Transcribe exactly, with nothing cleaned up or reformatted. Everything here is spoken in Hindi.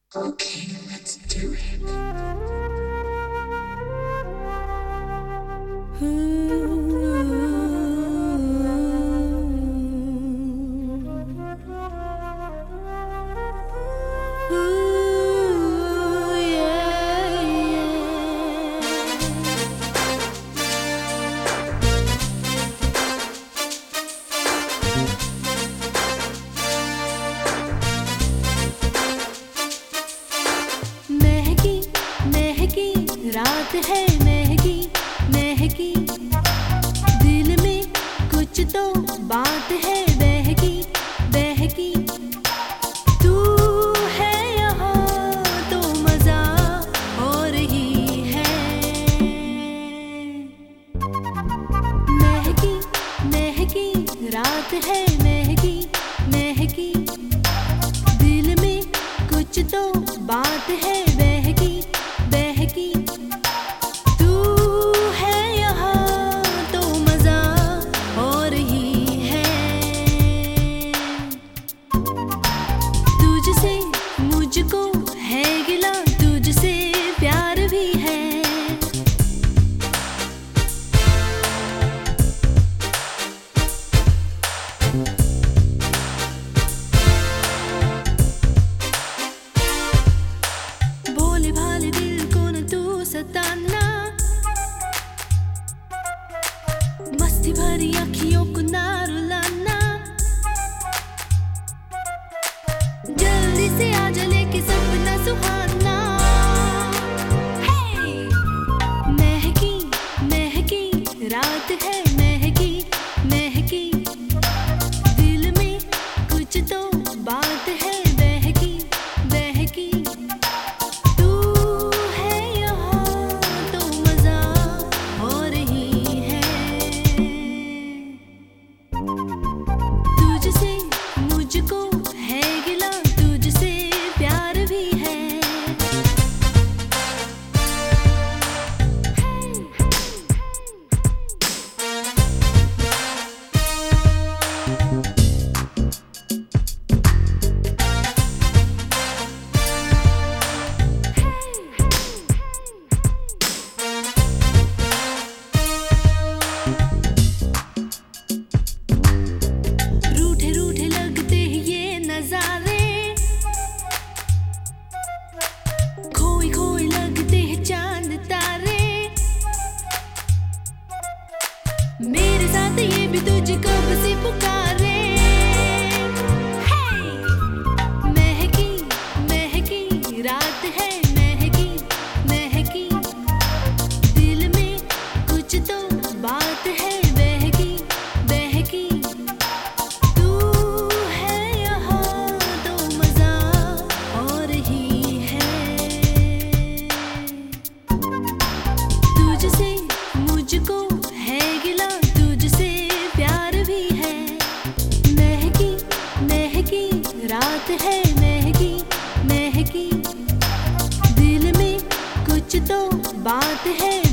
Okay, let's do it. रात है महकी महकी, दिल में कुछ तो बात है बहकी बहकी। तू है यहाँ तो मजा और ही है। महकी महकी रात है महकी महकी, दिल में कुछ तो बात है बहकी बहकी। मुझको है गिला तुझसे प्यार भी है। भोले भाले दिल को न तू सताना, मस्ती भरी अखियों को ना रुलाना। जल्दी से आजा लेके सपना सुहाना। महकी महकी रात है महकी महकी, दिल में कुछ तो बात है बहकी बहकी। तू है यहाँ तो मजा और ही है। तुझसे मुझको है गिला तुझसे प्यार भी है। रूठे रूठे लगते हैं ये नजारे, खोई खोई लगते हैं चांद तारे। मेरे साथ ये भी तुझे कब से पुकारे। महकी महकी रात है महकी महकी, दिल में कुछ तो बात है बहकी बहकी। तू है यहाँ तो मजा और ही है। तुझसे मुझको है गिला तुझसे प्यार भी है। महकी महकी रात है महकी महकी, दिल में कुछ तो बात है